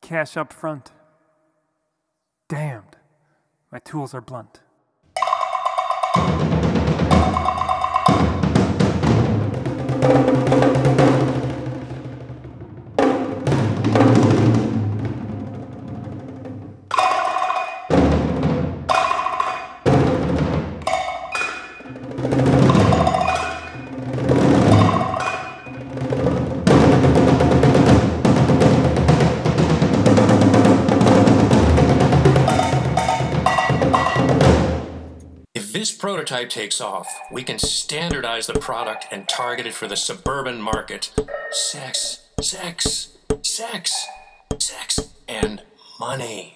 cash up front. Damned, my tools are blunt. If this prototype takes off, we can standardize the product and target it for the suburban market. Sex, sex, sex, sex, and money.